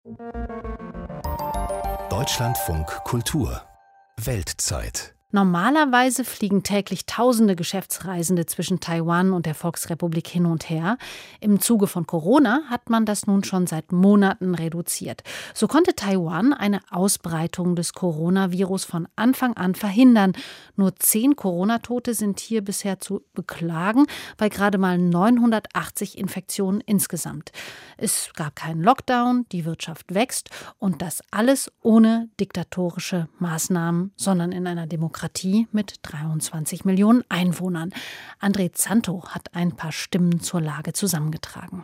Deutschlandfunk Kultur Weltzeit. Normalerweise fliegen täglich tausende Geschäftsreisende zwischen Taiwan und der Volksrepublik hin und her. Im Zuge von Corona hat man das nun schon seit Monaten reduziert. So konnte Taiwan eine Ausbreitung des Coronavirus von Anfang an verhindern. Nur 10 Corona-Tote sind hier bisher zu beklagen, bei gerade mal 980 Infektionen insgesamt. Es gab keinen Lockdown, die Wirtschaft wächst und das alles ohne diktatorische Maßnahmen, sondern in einer Demokratie mit 23 Millionen Einwohnern. André Zanto hat ein paar Stimmen zur Lage zusammengetragen.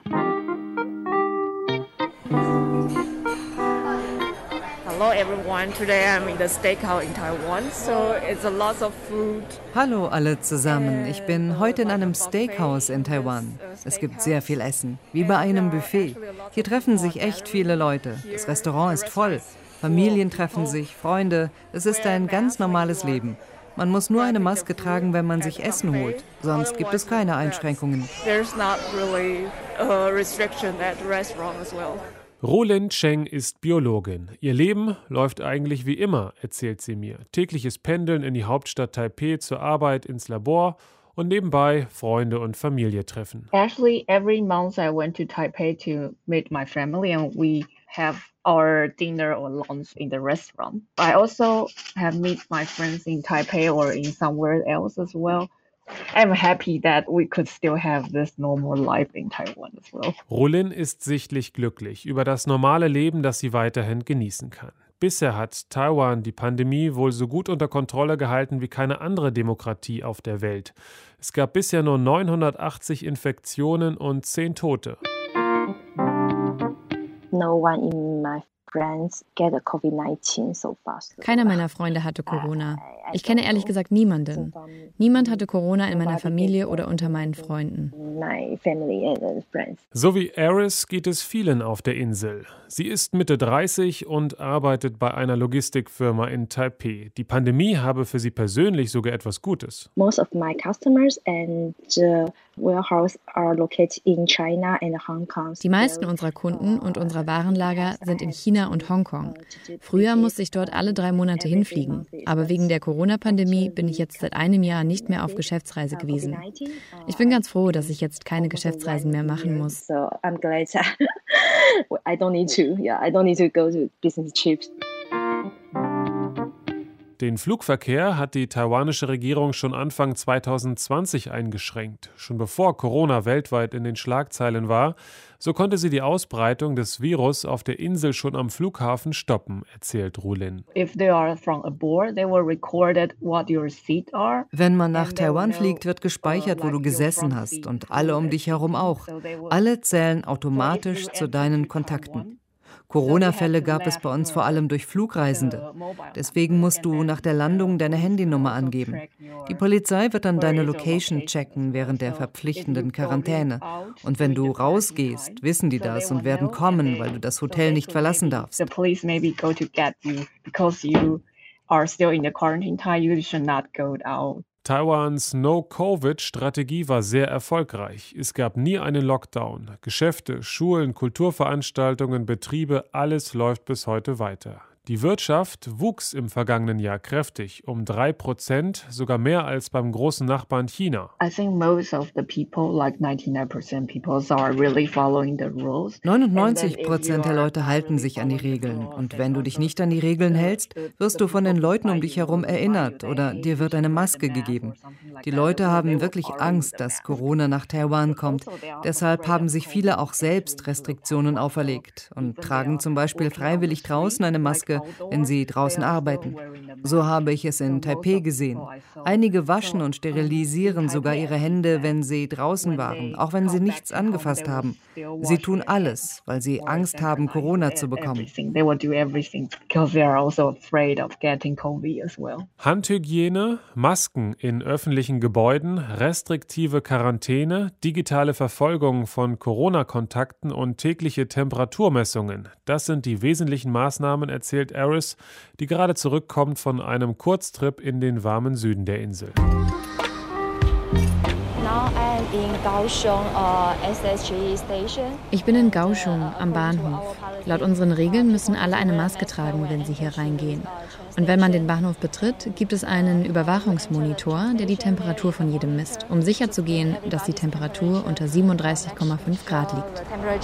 Hello everyone. Today I'm in the steakhouse in Taiwan, so it's a lot of food. Hallo alle zusammen. Ich bin heute in einem Steakhouse in Taiwan. Es gibt sehr viel Essen, wie bei einem Buffet. Hier treffen sich echt viele Leute. Das Restaurant ist voll. Familien treffen sich, Freunde. Es ist ein ganz normales Leben. Man muss nur eine Maske tragen, wenn man sich Essen holt. Sonst gibt es keine Einschränkungen. Rolin Cheng ist Biologin. Ihr Leben läuft eigentlich wie immer, erzählt sie mir. Tägliches Pendeln in die Hauptstadt Taipeh zur Arbeit ins Labor und nebenbei Freunde und Familie treffen. Actually, every month I went to Taipei to meet my family and we have our dinner or lunch in the restaurant. I also have met my friends in Taipei or in somewhere else as well. I'm happy that we could still have this normal life in Taiwan as well. Rolin ist sichtlich glücklich über das normale Leben, das sie weiterhin genießen kann. Bisher hat Taiwan die Pandemie wohl so gut unter Kontrolle gehalten wie keine andere Demokratie auf der Welt. Es gab bisher nur 980 Infektionen und 10 Tote. No one in my friends get a COVID-19 so fast. Keiner meiner Freunde hatte Corona. Ich kenne ehrlich gesagt niemanden. Niemand hatte Corona in meiner Familie oder unter meinen Freunden. So wie Aris geht es vielen auf der Insel. Sie ist Mitte 30 und arbeitet bei einer Logistikfirma in Taipeh. Die Pandemie habe für sie persönlich sogar etwas Gutes. Most of my customers and warehouse are located in China and Hong Kong. Die meisten unserer Kunden und unserer Warenlager sind in China und Hongkong. Früher musste ich dort alle 3 Monate hinfliegen. Aber wegen der Corona-Pandemie bin ich jetzt seit einem Jahr nicht mehr auf Geschäftsreise gewesen. Ich bin ganz froh, dass ich jetzt keine Geschäftsreisen mehr machen muss. So I'm glad I don't need to go to business trips. Den Flugverkehr hat die taiwanische Regierung schon Anfang 2020 eingeschränkt. Schon bevor Corona weltweit in den Schlagzeilen war, so konnte sie die Ausbreitung des Virus auf der Insel schon am Flughafen stoppen, erzählt Rolin. Wenn man nach Taiwan fliegt, wird gespeichert, wo du gesessen hast und alle um dich herum auch. Alle zählen automatisch zu deinen Kontakten. Corona-Fälle gab es bei uns vor allem durch Flugreisende. Deswegen musst du nach der Landung deine Handynummer angeben. Die Polizei wird dann deine Location checken während der verpflichtenden Quarantäne. Und wenn du rausgehst, wissen die das und werden kommen, weil du das Hotel nicht verlassen darfst. Taiwans No-Covid-Strategie war sehr erfolgreich. Es gab nie einen Lockdown. Geschäfte, Schulen, Kulturveranstaltungen, Betriebe, alles läuft bis heute weiter. Die Wirtschaft wuchs im vergangenen Jahr kräftig, um 3%, sogar mehr als beim großen Nachbarn China. 99% der Leute halten sich an die Regeln. Und wenn du dich nicht an die Regeln hältst, wirst du von den Leuten um dich herum erinnert oder dir wird eine Maske gegeben. Die Leute haben wirklich Angst, dass Corona nach Taiwan kommt. Deshalb haben sich viele auch selbst Restriktionen auferlegt und tragen zum Beispiel freiwillig draußen eine Maske, wenn sie draußen arbeiten. So habe ich es in Taipeh gesehen. Einige waschen und sterilisieren sogar ihre Hände, wenn sie draußen waren, auch wenn sie nichts angefasst haben. Sie tun alles, weil sie Angst haben, Corona zu bekommen. Handhygiene, Masken in öffentlichen Gebäuden, restriktive Quarantäne, digitale Verfolgung von Corona-Kontakten und tägliche Temperaturmessungen. Das sind die wesentlichen Maßnahmen, erzählt Aris, die gerade zurückkommt von einem Kurztrip in den warmen Süden der Insel. Ich bin in Kaohsiung am Bahnhof. Laut unseren Regeln müssen alle eine Maske tragen, wenn sie hier reingehen. Und wenn man den Bahnhof betritt, gibt es einen Überwachungsmonitor, der die Temperatur von jedem misst, um sicherzugehen, dass die Temperatur unter 37,5 Grad liegt.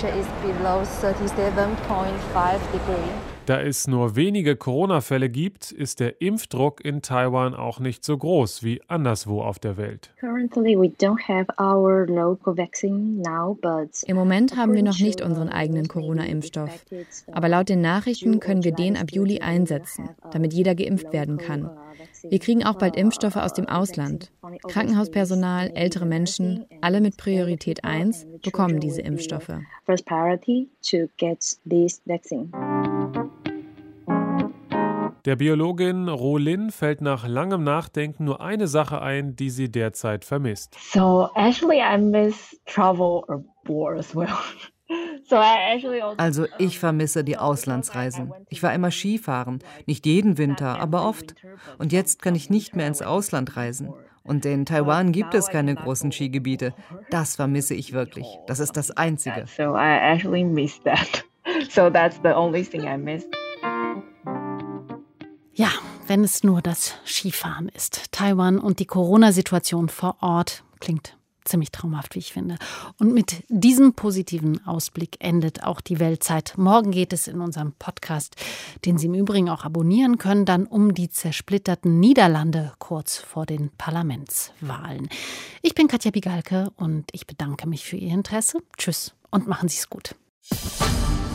Da es nur wenige Corona-Fälle gibt, ist der Impfdruck in Taiwan auch nicht so groß wie anderswo auf der Welt. Im Moment haben wir noch nicht unseren eigenen Corona-Impfstoff. Aber laut den Nachrichten können wir den ab Juli einsetzen, damit jeder geimpft werden kann. Wir kriegen auch bald Impfstoffe aus dem Ausland. Krankenhauspersonal, ältere Menschen, alle mit Priorität 1 bekommen diese Impfstoffe. Der Biologin Ro Lin fällt nach langem Nachdenken nur eine Sache ein, die sie derzeit vermisst. So actually I miss travel abroad as well. Also ich vermisse die Auslandsreisen. Ich war immer Skifahren, nicht jeden Winter, aber oft. Und jetzt kann ich nicht mehr ins Ausland reisen. Und in Taiwan gibt es keine großen Skigebiete. Das vermisse ich wirklich. Das ist das Einzige. So I actually miss that. So that's the only thing I miss. Ja, wenn es nur das Skifahren ist. Taiwan und die Corona-Situation vor Ort klingt ziemlich traumhaft, wie ich finde. Und mit diesem positiven Ausblick endet auch die Weltzeit. Morgen geht es in unserem Podcast, den Sie im Übrigen auch abonnieren können, dann um die zersplitterten Niederlande kurz vor den Parlamentswahlen. Ich bin Katja Bigalke und ich bedanke mich für Ihr Interesse. Tschüss und machen Sie es gut.